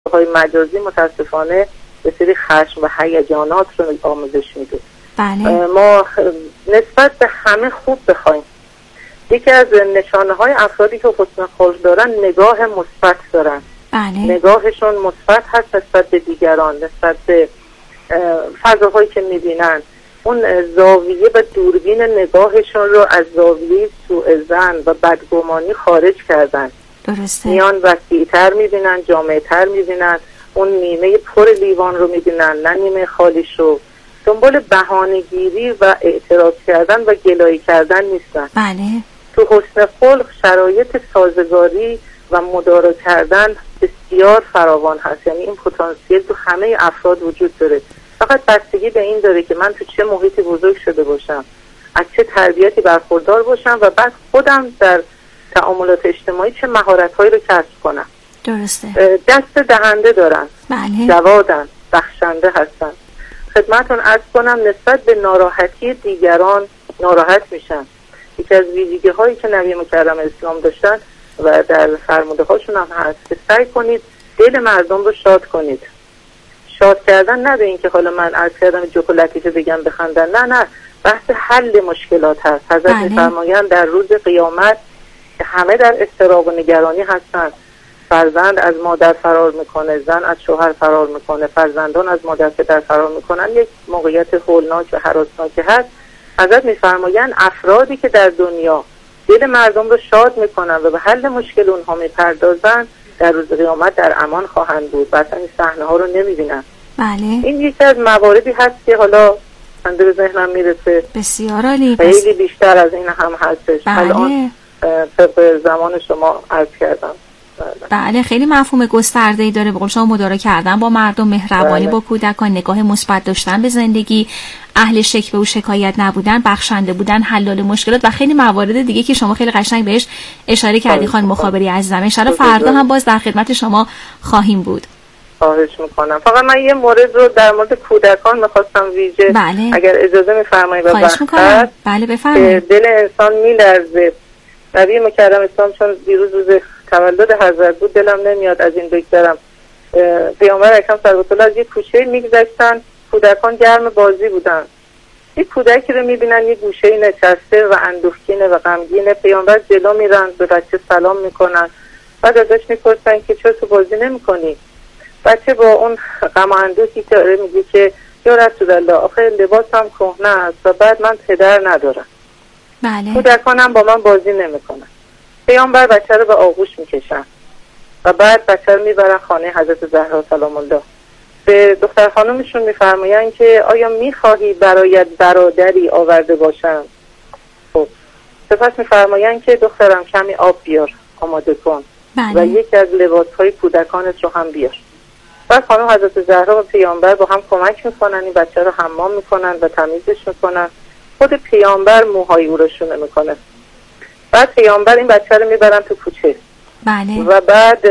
های مجازی متاسفانه به سری خشم و هیجانات رو آموزش میده. بله. ما نسبت به همه خوب بخوایم. یکی از نشانه های افرادی که حسن خلق دارن نگاه مثبت دارن. بله. نگاهشون مثبت هست نسبت به دیگران، نسبت به فضاهایی که میبینن. اون زاویه و دوربین نگاهشون رو از زاویه سوءظن و بدگمانی خارج کردن. درسته. میان وسیع‌تر میبینن، جامع‌تر میبینن، اون نیمه پر لیوان رو میبینن نه نیمه خالیش رو. دنبال بهانه‌گیری و اعتراض کردن و گلایه کردن نیستن. بله. تو حسن خلق شرایط سازگاری و مدارا کردن بسیار فراوان هست. یعنی این پتانسیل تو همه افراد وجود داره. فقط بستگی به این داره که من تو چه محیطی بزرگ شده باشم، از چه تربیتی برخوردار باشم و بعد خودم در تعاملات اجتماعی چه مهارت‌هایی رو کسب کنم. درسته. دست دهنده دارن. بله. جوادن، بخشنده هستن. خدمتون عرض کنم نسبت به ناراحتی دیگران ناراحت میشن. یکی از ویژگی هایی که نبی مکرم اسلام داشتن و در فرموده هاشون هم هست که سعی کنید دل مردم رو شاد کنید. شاد کردن نه به این که حالا من عرض کردم جوک و لطیفه بگم بخندن، نه، بحث حل مشکلات هست. حضرت می‌فرمایند در روز قیامت همه در اضطراب و نگرانی هستن. فرزند از مادر فرار میکنه، زن از شوهر فرار میکنه، فرزندان از مادر پدر فرار میکنن. یک موقعیت هولناک و هراسناکی هست. حضرت میفرمایند افرادی که در دنیا دل مردم رو شاد میکنن و به حل مشکل اونها میپردازن در روز قیامت در امان خواهند بود. مثلا این صحنه ها رو نمیبینن. بله. این یکی از مواردی هست که حالا بنده به ذهنم میرسه. بسیار عالی. خیلی بیشتر از این هم هستش. بله. الان طبق زمان شما عرض کردم. بله خیلی مفهوم گسترده‌ای داره. به قول شما مدارا کردن با مردم، مهربانی با کودکان، نگاه مثبت داشتن به زندگی، اهل شکوه و شکایت نبودن، بخشنده بودن، حلال مشکلات و خیلی موارد دیگه که شما خیلی قشنگ بهش اشاره کردی خانم مخابری عزیزم. ان شاءالله فردا هم باز در خدمت شما خواهیم بود. خواهش میکنم. فقط من یه مورد رو در مورد کودکان میخواستم ویژه بله. اگر اجازه میفرمایید خواهش میکنم. بله بفرمایید. دل انسان میلرزه. نبی مکرم اسلام چون دیروز روز تولد حضرت بود دلم نمیاد از این بگذرم. پیامبر اکرم صلی الله علیه و آله از یه کوچه میگذشتن، کودکان گرم بازی بودن. یه کودکی رو میبینن یه گوشه نشسته و اندوهگینه و غمگینه. پیامبر جلو میرن، به بچه سلام میکنن. بعد ازش میپرسن که چرا تو بازی نمیکنی؟ بچه با اون غم و اندوهی که میگه که یا رسول الله آخه لباسم کهنه است و بعد من پدر ندارم. بله. کودکانم با من بازی نمیکنن. پیامبر بچه رو به آغوش میکشن و بعد بچه رو میبرن خانه حضرت زهرا سلام الله. به دختر خانومشون میفرماین که آیا میخواهی برایت برادری آورده باشم؟ خب سپس میفرماین که دخترم کمی آب بیار آماده کن. بله. و یکی از لباسهای کودکانت رو هم بیار. بعد خانم حضرت زهرا و پیامبر با هم کمک میکنن، این بچه رو حمام میکنن و تمیزش میکنن. خود پیامبر موهای او رو شونه میکنه. بعد پیامبر این بچه رو میبرن تو کوچه. بله. و بعد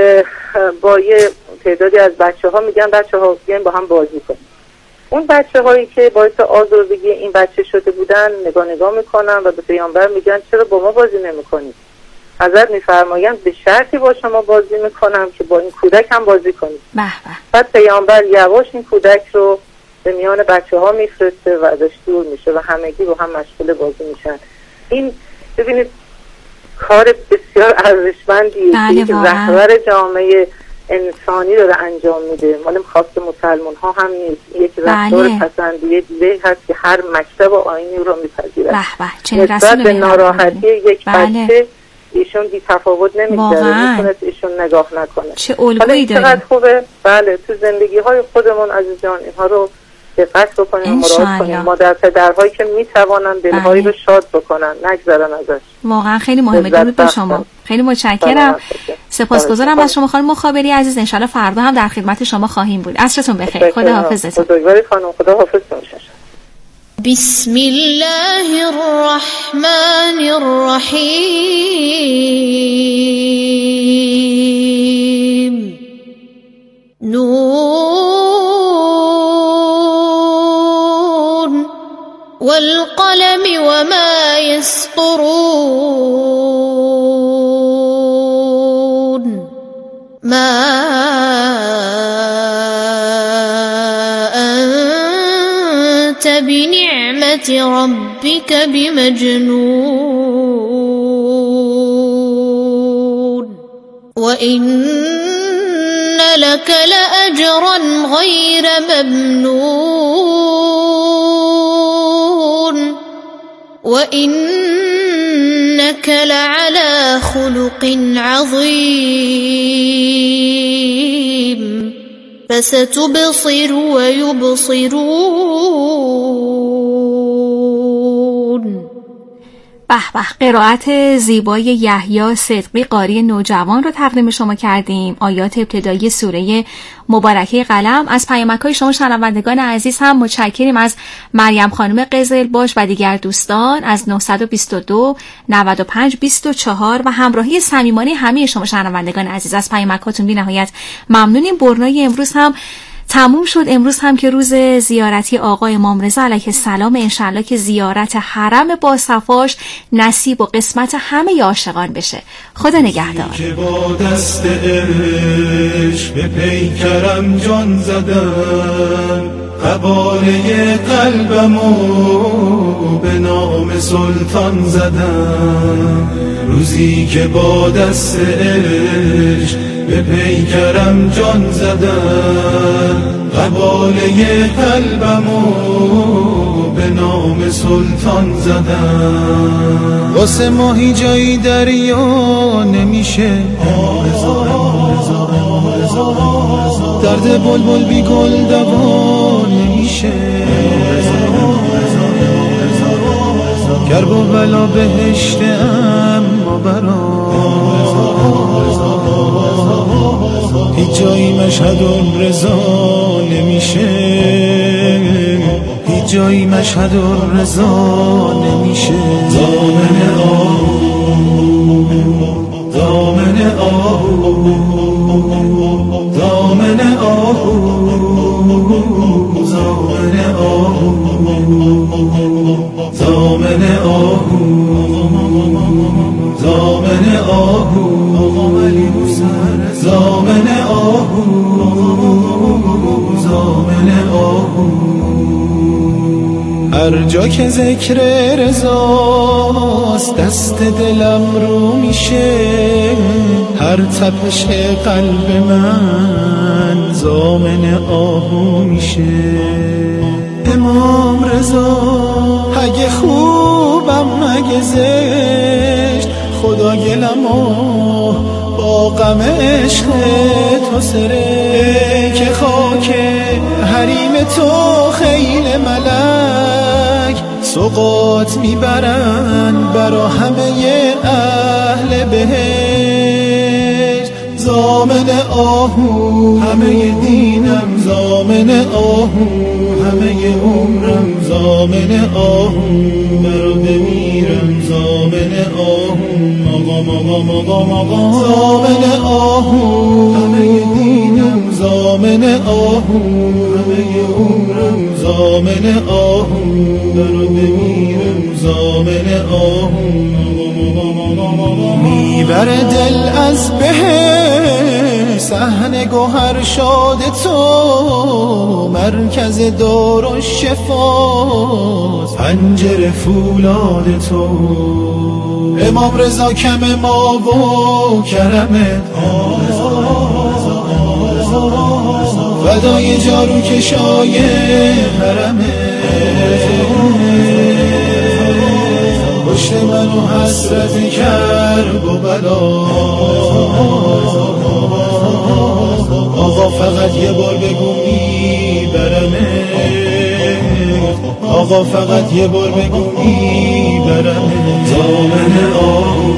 با یه تعدادی از بچه ها میگن بچه ها بیاین با هم بازی کنیم. اون بچه هایی که باعث آزردگی این بچه شده بودن نگاه میکنن و به پیامبر میگن چرا با ما بازی نمیکنید؟ حضرت میفرمایند به شرطی با شما بازی میکنم که با این کودک هم بازی کنید. بعد پیامبر یواش این کودک رو به میان بچه ها میفرسته و ازش دور میشه و همگی با هم مشغول بازی میشن. این ببینید کار بسیار ارزشمندیه که رهبر جامعه انسانی داره انجام میده. مال خاص مسلمان ها هم نیست. یک رفتار پسندیده هست که هر مکتب و آیینی رو میپذیرد. نسبت به ناراحتی یک بچه ایشون بی تفاوت نمیگذاره، میتونست ایشون نگاه نکنه. چه الگویی داره. چقدر خوبه. بله تو زندگی های خودمون عزیزان اینها رو دقت بکنیم، مراعات کنیم. مادر پدرهایی که میتوانن دلهایی رو شاد بکنن نگذارن ازش. واقعا خیلی مهمه. درود به شما. خیلی متشکرم. سپاسگزارم از شما خانم مخابری عزیز. ان شاءالله فردا هم در خدمت شما خواهیم بود. عصرتون بخیر. خدا حافظتون. بزرگواری خانم، خدا حافظتون. بسم الله الرحمن الرحیم. نون والقلم وما يسطرون. ما بنعمة ربك بمجنون وإن لك لأجرا غير ممنون وإنك لعلى خلق عظيم فستبصر ويبصرون. به به، قرائت زیبای یحیی صدقی قاری نوجوان رو تقدیم شما کردیم. آیات ابتدایی سوره مبارکه قلم. از پیامک‌های شما شنوندگان عزیز هم متشکریم. از مریم خانم قزلباش و دیگر دوستان از 922 95 24 و همراهی صمیمانه همه شما شنوندگان عزیز از پیامک‌هاتون بی نهایت ممنونیم. برنامه امروز هم تموم شد. امروز هم که روز زیارتی آقا امام رضا علیه السلام، انشالله که زیارت حرم با صفاش نصیب و قسمت همه عاشقان بشه. خدا نگهدار. که با دست عشق به پیکرم جان زدم، قباله قلبمو به نام سلطان زدم. روزی که با دست عشق به پیکرم جان زدم، قباله قلبمو به نام سلطان زدم. واسه ماهی جایی دریا نمیشه، درد بلبل بی گل دوا نمیشه، گرب و بلا بهشت اما برا هیچ جایی مشهد رضا نمیشه، هیچ جایی مشهد رضا نمیشه. دامن آهو، دامن آهو، دامن آهو، دامن آهو، دامن آهو، دامن آهو، دامن آهو، دامن آهو. هر جا که ذکر رضاست دست دلم رو میشه، هر تپش قلب من ضامن آهو میشه. امام رضا اگه خوبم مگه زشت، خدا گلمو با غم عشق تو سره، که خاک حریم تو خیل ملک سوقات میبرن برا همه اهل بهشت. ضامن آهو همه دینم، ضامن آهو همه عمرم، ضامن آهو برا بمیرم، ضامن آهو مقام مقام مقام، ضامن آهو همه دینم، ضامن آهو همه عمرم، ضامن آهو برا بمیرم، ضامن آهو میبره دل از بهش صحن گوهر شاد تو، مرکز دار و شفاست پنجره فولاد تو. امام رضا کم ما و کرمت، فدای جارو کشای حرمت، پشت منو حسرت کرب و بلا. آقا فقط یه بار بگو میبرمت، آقا فقط یه بار بگو میبرمت. دامن آهو،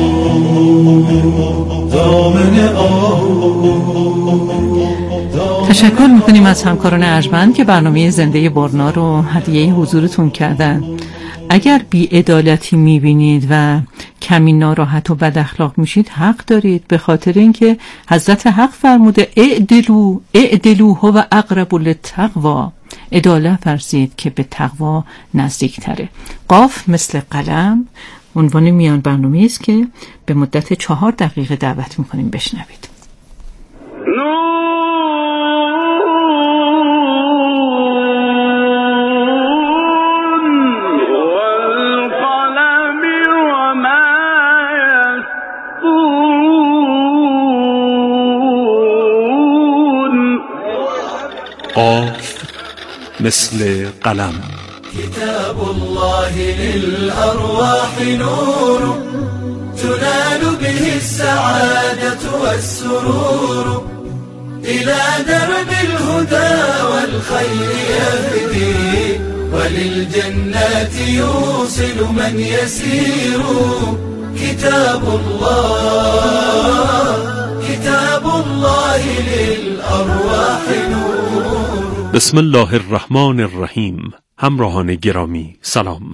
دامن آهو. تشکر میکنیم از همکاران ارجمند که برنامه زنده برنا رو هدیه حضورتون کردن. اگر بی‌عدالتی میبینید و کمی ناراحت و بد اخلاق میشید حق دارید، به خاطر اینکه حضرت حق فرموده اعدلو هو اقرب للتقوی، عدالت ورزید که به تقوا نزدیک تره. قاف مثل قلم عنوان میان برنامه است که به مدت 4 دقیقه دعوت میکنیم بشنوید. قاف مثل قلم. كتاب الله للأرواح نور تنال به السعادة والسرور إلى درب الهدى والخير يهدي وللجنات يوصل من يسير. كتاب الله للأرواح نور. بسم الله الرحمن الرحیم. همراهان گرامی سلام.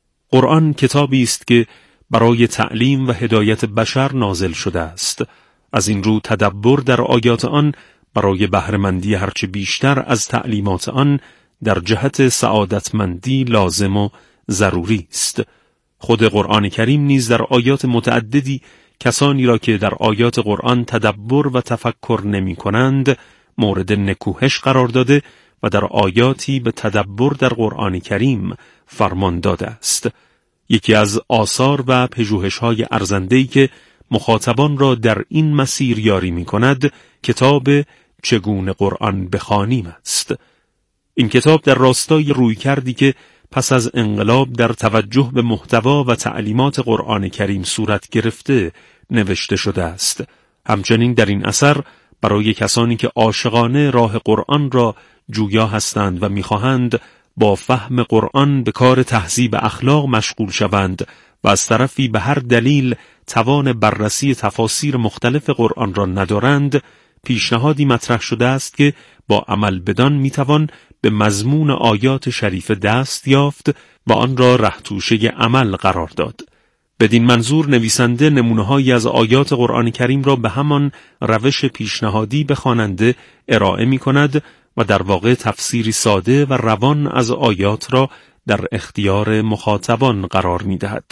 قرآن کتابی است که برای تعلیم و هدایت بشر نازل شده است. از این رو تدبر در آیات آن برای بهره‌مندی هرچه بیشتر از تعلیمات آن در جهت سعادتمندی لازم و ضروری است. خود قرآن کریم نیز در آیات متعددی کسانی را که در آیات قرآن تدبر و تفکر نمی کنند مورد نکوهش قرار داده و در آیاتی به تدبر در قرآن کریم فرمان داده است. یکی از آثار و پژوهش‌های ارزنده‌ای که مخاطبان را در این مسیر یاری می‌کند کتاب چگونه قرآن بخوانیم است. این کتاب در راستای رویکردی که پس از انقلاب در توجه به محتوا و تعلیمات قرآن کریم صورت گرفته نوشته شده است. همچنین در این اثر برای کسانی که عاشقانه راه قرآن را جویا هستند و می‌خواهند با فهم قرآن به کار تهذیب اخلاق مشغول شوند و از طرفی به هر دلیل توان بررسی تفاسیر مختلف قرآن را ندارند، پیشنهادی مطرح شده است که با عمل بدان میتوان به مضمون آیات شریف دست یافت و آن را رهتوشه عمل قرار داد. بدین منظور نویسنده نمونه‌هایی از آیات قرآن کریم را به همان روش پیشنهادی به خواننده ارائه می‌کند و در واقع تفسیری ساده و روان از آیات را در اختیار مخاطبان قرار می‌دهد.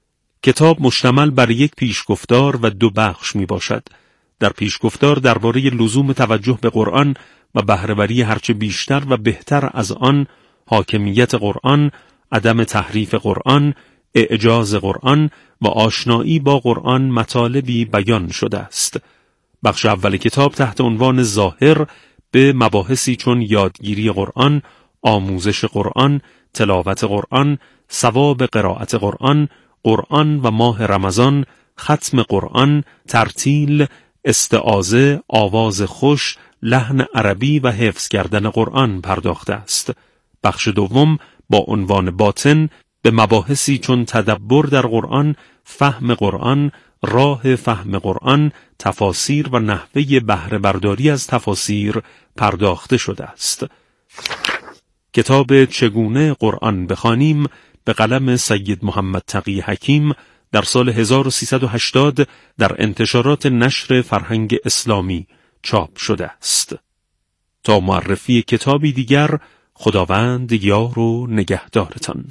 کتاب مشتمل بر یک پیشگفتار و 2 بخش میباشد. در پیشگفتار درباره لزوم توجه به قرآن و بهره‌وری هرچه بیشتر و بهتر از آن، حاکمیت قرآن، عدم تحریف قرآن، اعجاز قرآن و آشنایی با قرآن مطالبی بیان شده است. بخش اول کتاب تحت عنوان ظاهر به مباحثی چون یادگیری قرآن، آموزش قرآن، تلاوت قرآن، ثواب قرائت قرآن، قرآن و ماه رمضان، ختم قرآن، ترتیل، استعاذه، آواز خوش، لحن عربی و حفظ کردن قرآن پرداخته است. بخش دوم با عنوان باطن به مباحثی چون تدبر در قرآن، فهم قرآن، راه فهم قرآن، تفاسیر و نحوه بهره برداری از تفاسیر پرداخته شده است. کتاب چگونه قرآن بخوانیم به قلم سید محمد تقی حکیم در سال 1380 در انتشارات نشر فرهنگ اسلامی چاپ شده است. تا معرفی کتابی دیگر، خداوند یار و نگهدارتان.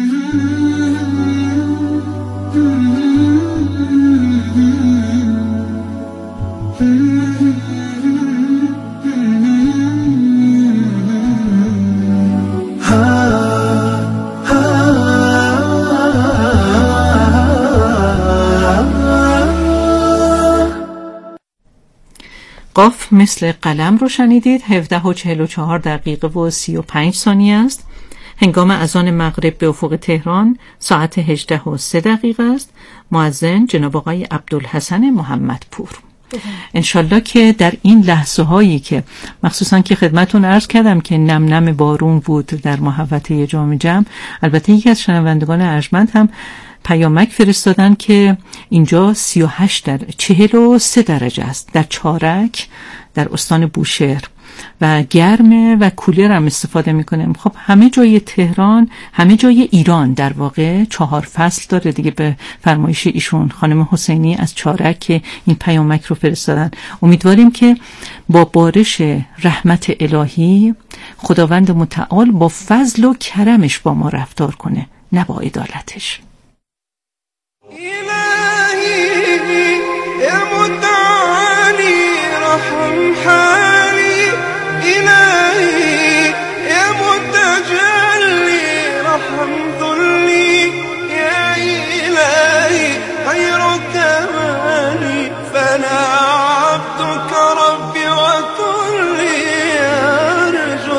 قاف مثل قلم رو شنیدید. 17:44 دقیقه و 35 ثانیه است. هنگام اذان مغرب به افق تهران ساعت 18:03 دقیقه است. مؤذن جناب آقای عبدالحسن محمدپور. انشالله که در این لحظه هایی که مخصوصا که خدمتون عرض کردم که نم نم بارون بود در محوطه جام جم، البته یکی از شنوندگان ارجمند هم پیامک فرستادن که اینجا 43 درجه است در چارک در استان بوشهر و گرمه و کولر هم استفاده میکنه. خب همه جای تهران، همه جای ایران در واقع 4 فصل داره دیگه، به فرمایش ایشون خانم حسینی از چارک که این پیامک رو فرستادن. امیدواریم که با بارش رحمت الهی خداوند متعال با فضل و کرمش با ما رفتار کنه، نه با عدالتش. إلهي يا متعالي رحم حالي، إلهي يا متجلي رحم ذلي، يا إلهي غيرك مالي، فأنا عبدك ربي وكلي أرجو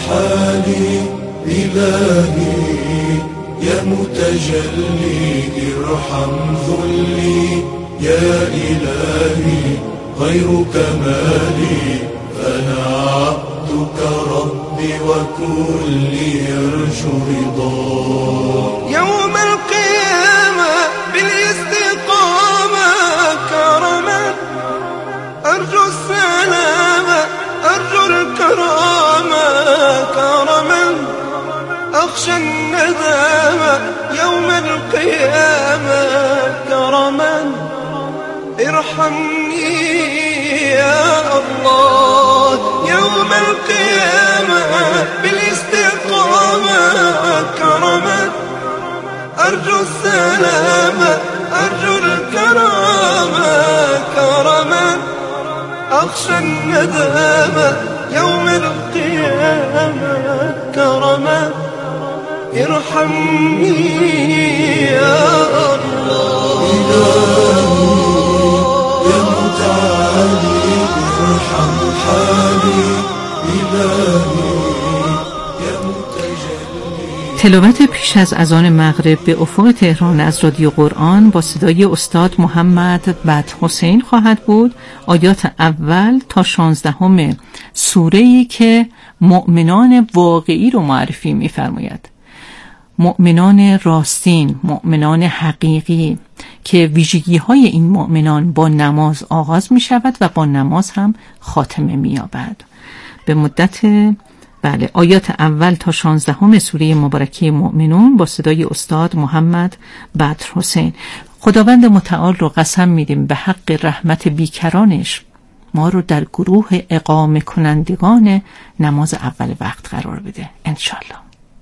حالي إلهي يا متجلي ارحم ذلي يا إلهي غيرك مالي فأنا عبدك ربي وكلي يرجو رضاك يوم القيامة بالاستقامة كرما أرجو السلامة أرجو الكرامة كرما أخشى الندامة يوم القيامة كرما ارحمني يا الله يوم القيامة بالاستقامة كرما أرجو السلامة أرجو الكرامة كرما أخشى الندامة يوم القيامة كرما ارحمني يا الله يا متعالي ارحم حالي إلهي يا متجلي. تلاوت پیش از اذان مغرب به افق تهران از رادیو قرآن با صدای استاد محمد بدرحسین خواهد بود. آیات اول تا 16 سوره‌ای که مؤمنان واقعی رو معرفی می‌فرماید. مؤمنان راستین، مؤمنان حقیقی که ویژگی‌های این مؤمنان با نماز آغاز می‌شود و با نماز هم خاتمه می‌یابد. به مدت آیات اول تا 16 سوره مبارکه مؤمنون با صدای استاد محمد بدرحسین. خداوند متعال رو قسم میدیم به حق رحمت بیکرانش ما رو در گروه اقامه کنندگان نماز اول وقت قرار بده انشالله.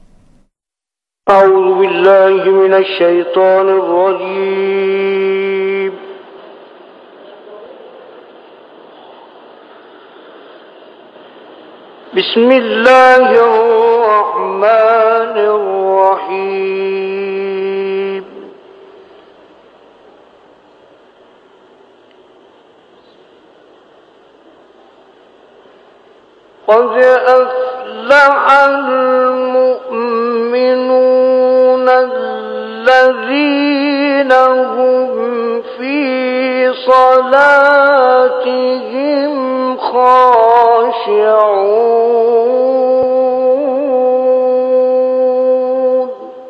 اعوذ بالله من الشیطان الرجیم. بسم الله الرحمن الرحیم. قد أفلح المؤمنون الذين هم في صلاتهم خاشعون.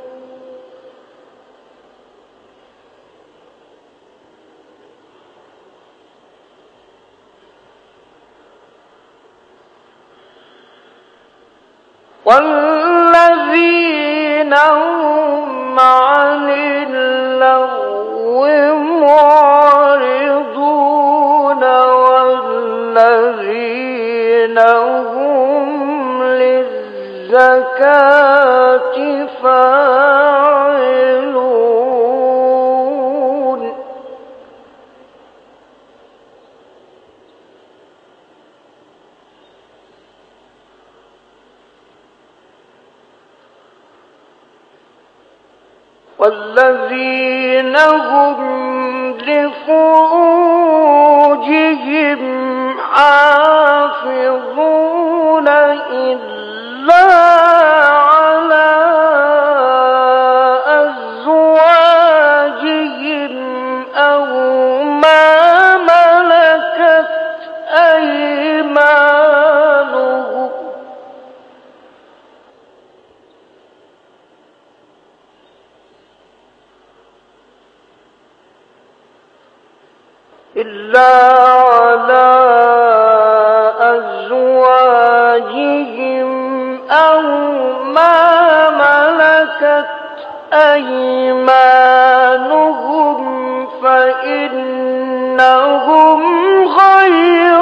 والذين هم عن اللغو معرضون والذين هم للزكاة فاعلون. والذين هم لفروجهم حافظون إلا على أزواجهم أو ما ملكت أيمانهم إلا على أزواجهم أو ما ملكت أيمانهم فإنهم غير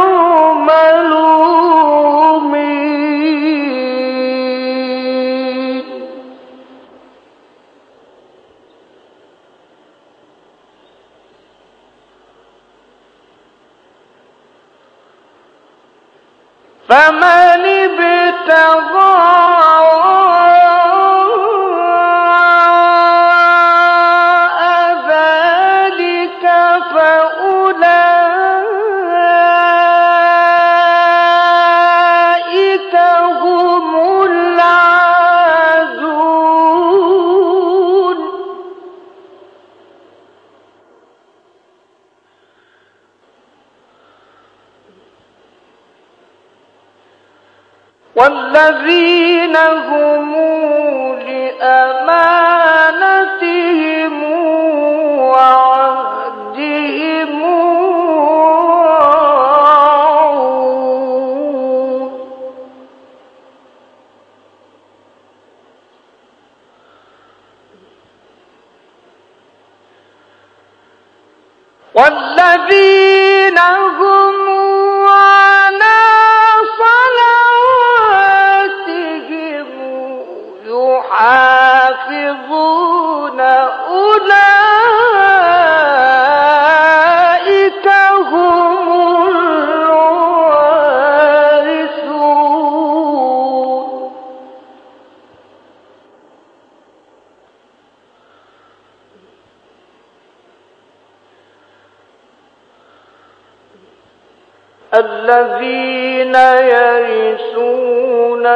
ملومين. فمن ابتغى ذلك فأولئك هم والذين هم لأمانتهم وعهدهم راعون والذين هم على صلواتهم يحافظون أولئك هم الوارثون الذين يرثون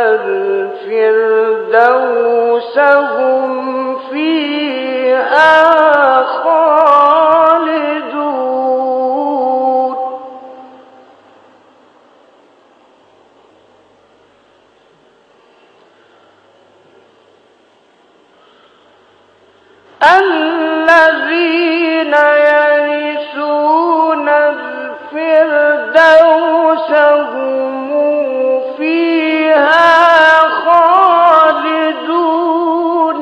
الفردوس هم فيها خالدون الذين يرثون الفردوس هم فيها خالدون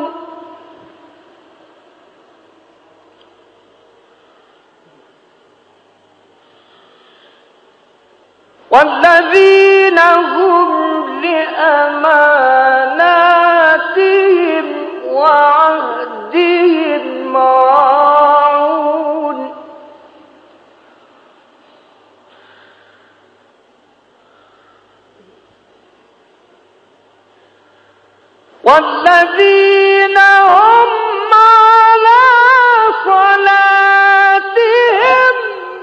والذين هم لأماناتهم وعهدهم راعون والذين هم على صلاتهم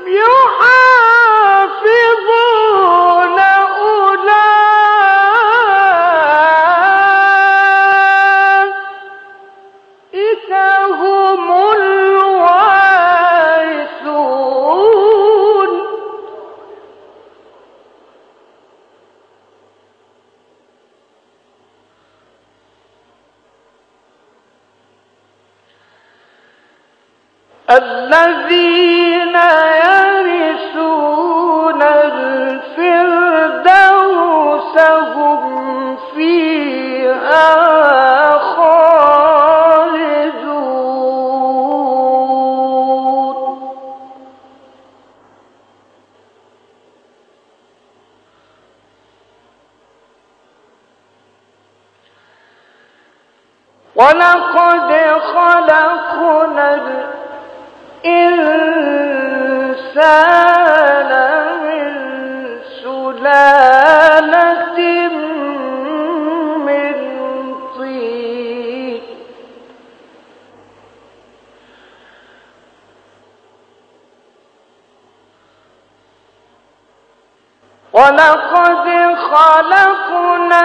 يحافظون أولئك هم الوارثون الذين يرثون الفردوس هم فيها خالدون ولقد خلقنا الإنسان من سلالة من طين ولقد خلقنا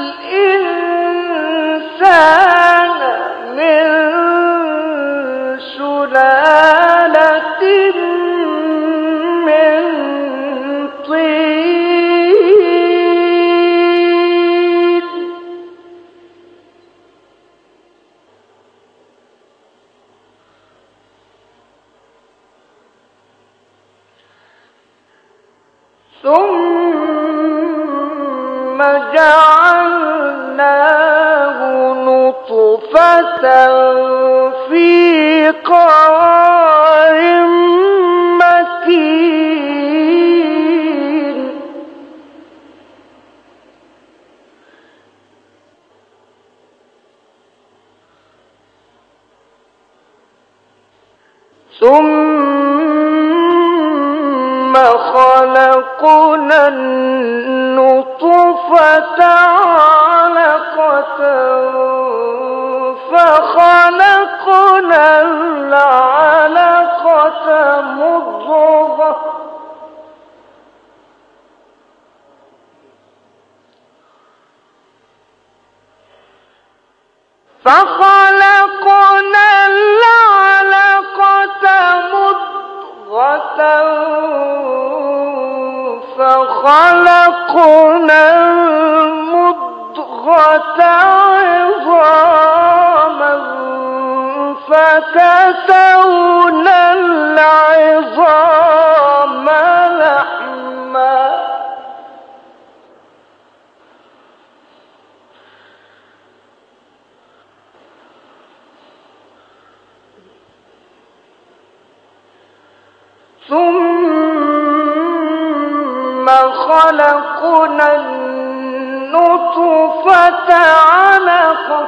الإنسان من سلالة من طين ثم جعلناه نطفة في قرار مكين ثم خلقنا النطفة علقة فخلقنا العلقة مضغة فخلقنا العلقة مضغة فخلقنا المضغة مضغة عظاما فكسونا العظام لحما ثم خلقنا النطفة علقة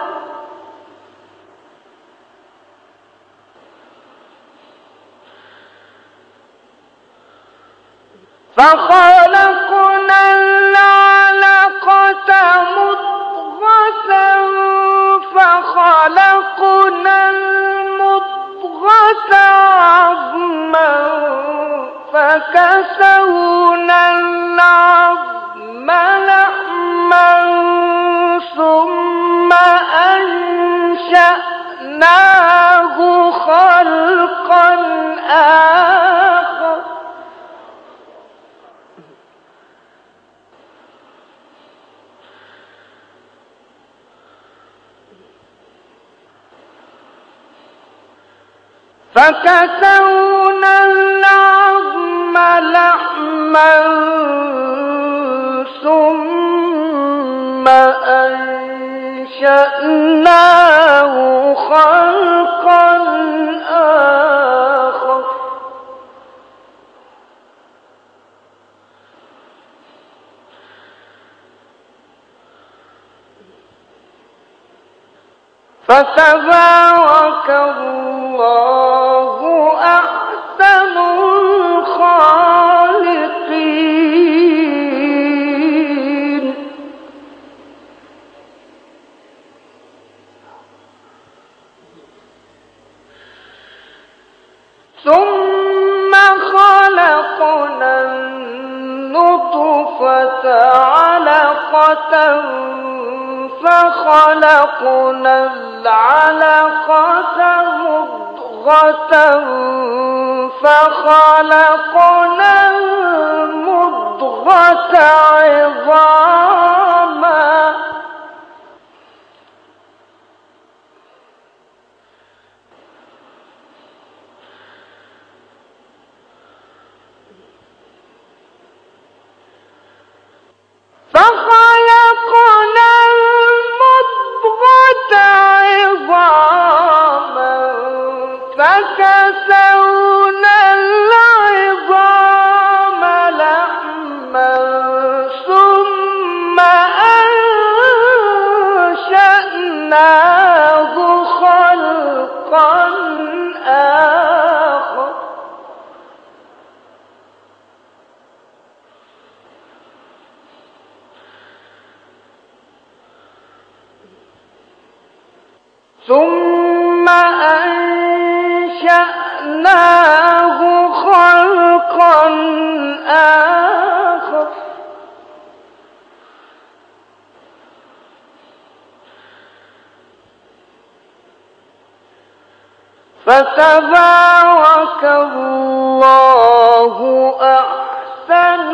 فخلقنا العلقة مضغة فخلقنا المضغة عظما فكسونا العظم لحما ثم أنشأناه خلقا آخر فكسونا العظم لحما ثم أنشأناه خلقا آخر فتبارك الله أحسن الخالقين ثم خلقنا النطفة علقة فخلقنا العلقة مضغة فخلقنا المضغة عظاما فخلقنا المضغة عظاما فكسونا العظام لحما ثم أنشأناه خلقا آخر ثم أنشأناه خلقا آخر فتبارك الله أحسن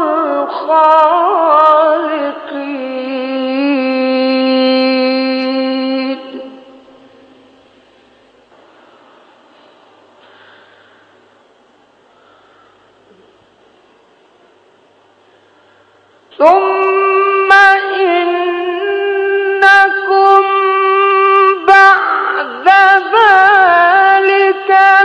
الخالقين ثم إنكم بعد ذلك